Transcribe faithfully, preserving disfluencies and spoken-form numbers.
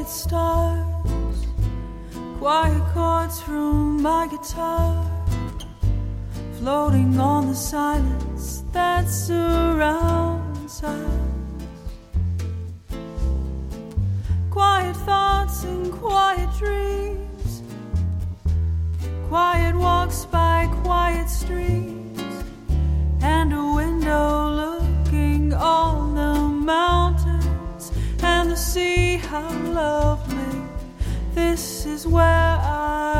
quiet stars, quiet chords from my guitar, floating on the silence that surrounds us. Quiet thoughts and quiet dreams, quiet walks by quiet streams, and a window looking on the mountains and the sea. How lovely, this is where I